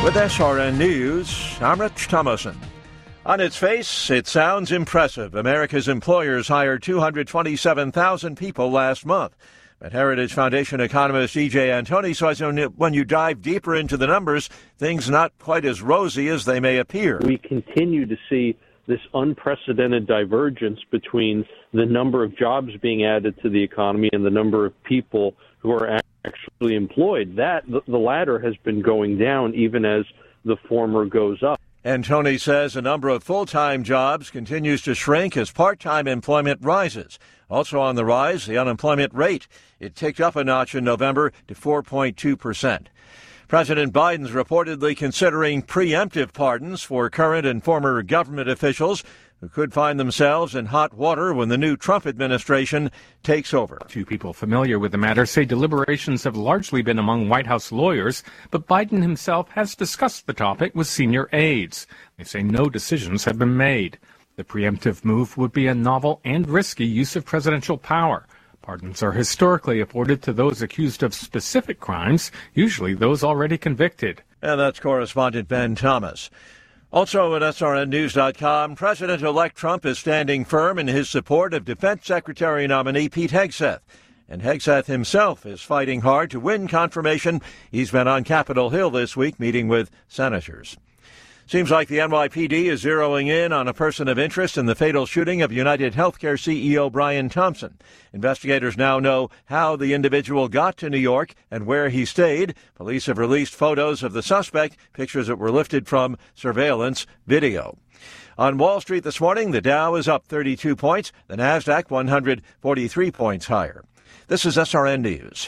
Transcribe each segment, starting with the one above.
With SRN News, I'm Rich Thomason. On its face, it sounds impressive. America's employers hired 227,000 people last month. But Heritage Foundation economist E.J. Antoni says when you dive deeper into the numbers, things not quite as rosy as they may appear. We continue to see this unprecedented divergence between the number of jobs being added to the economy and the number of people who are actually employed. The latter has been going down even as the former goes up. Antoni says the number of full-time jobs continues to shrink as part-time employment rises. Also on the rise, the unemployment rate. It ticked up a notch in November to 4.2%. President Biden's reportedly considering preemptive pardons for current and former government officials who could find themselves in hot water when the new Trump administration takes over. Two people familiar with the matter say deliberations have largely been among White House lawyers, but Biden himself has discussed the topic with senior aides. They say no decisions have been made. The preemptive move would be a novel and risky use of presidential power. Pardons are historically afforded to those accused of specific crimes, usually those already convicted. And that's correspondent Ben Thomas. Also at SRNnews.com, President-elect Trump is standing firm in his support of Defense Secretary nominee Pete Hegseth. And Hegseth himself is fighting hard to win confirmation. He's been on Capitol Hill this week meeting with senators. Seems like the NYPD is zeroing in on a person of interest in the fatal shooting of United Healthcare CEO Brian Thompson. Investigators now know how the individual got to New York and where he stayed. Police have released photos of the suspect, pictures that were lifted from surveillance video. On Wall Street this morning, the Dow is up 32 points, the Nasdaq 143 points higher. This is SRN News.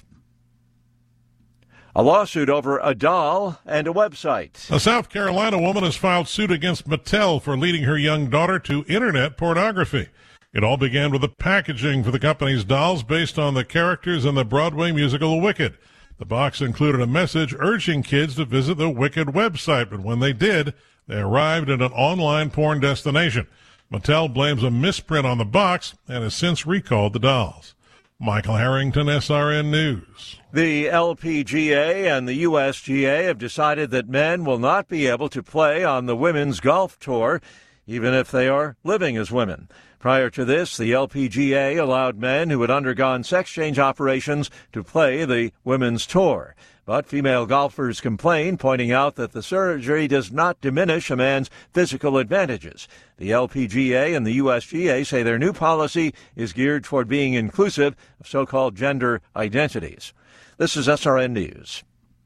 A lawsuit over a doll and a website. A South Carolina woman has filed suit against Mattel for leading her young daughter to internet pornography. It all began with the packaging for the company's dolls based on the characters in the Broadway musical Wicked. The box included a message urging kids to visit the Wicked website, but when they did, they arrived at an online porn destination. Mattel blames a misprint on the box and has since recalled the dolls. Michael Harrington, SRN News. The LPGA and the USGA have decided that men will not be able to play on the Women's Golf Tour, even if they are living as women. Prior to this, the LPGA allowed men who had undergone sex change operations to play the Women's Tour. But female golfers complain, pointing out that the surgery does not diminish a man's physical advantages. The LPGA and the USGA say their new policy is geared toward being inclusive of so-called gender identities. This is SRN News.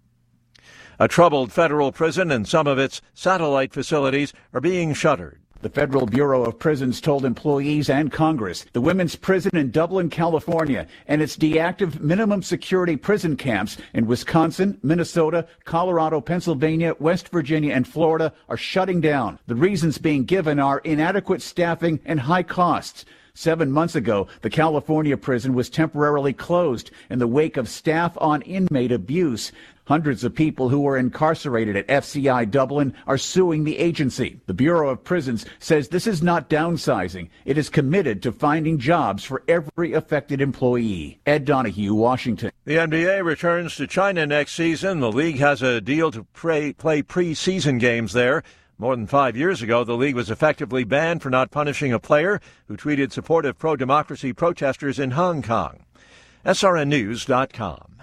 A troubled federal prison and some of its satellite facilities are being shuttered. The Federal Bureau of Prisons told employees and Congress the women's prison in Dublin, California, and its deactive minimum security prison camps in Wisconsin, Minnesota, Colorado, Pennsylvania, West Virginia, and Florida are shutting down. The reasons being given are inadequate staffing and high costs. 7 months ago, the California prison was temporarily closed in the wake of staff on inmate abuse. Hundreds of people who were incarcerated at FCI Dublin are suing the agency. The Bureau of Prisons says this is not downsizing. It is committed to finding jobs for every affected employee. Ed Donahue, Washington. The NBA returns to China next season. The league has a deal to play preseason games there. More than 5 years ago, the league was effectively banned for not punishing a player who tweeted support of pro-democracy protesters in Hong Kong. SRNnews.com.